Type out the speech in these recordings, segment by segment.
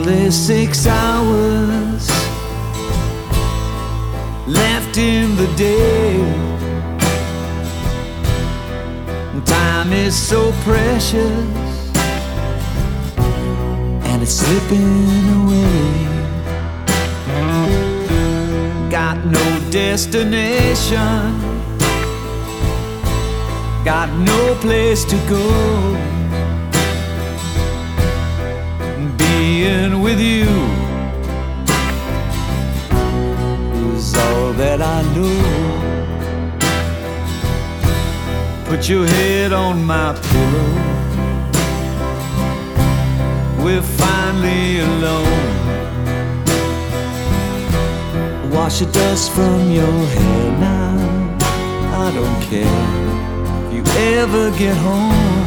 There's 6 hours left in the day. Time is so precious, and it's slipping away. Got no destination, got no place to go. Being with you is all that I know. Put your head on my pillow, we're finally alone. Wash the dust from your hair now, I don't care if you ever get home.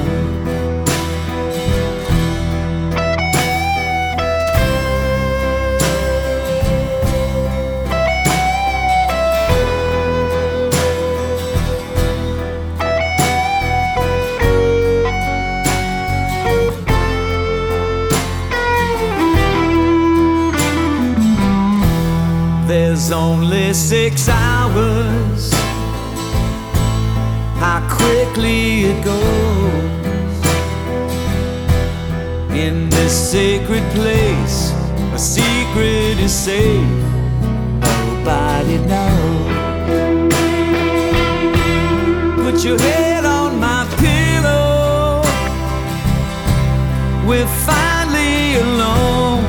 There's only 6 hours, how quickly it goes. In this sacred place, a secret is safe, nobody knows. Put your head on my pillow, we're finally alone.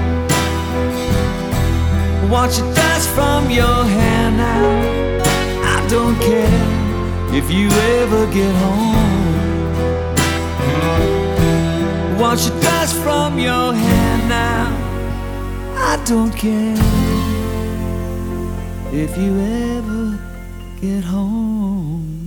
Watch the dust from your hair now, I don't care if you ever get home. Watch the dust from your hair now, I don't care if you ever get home.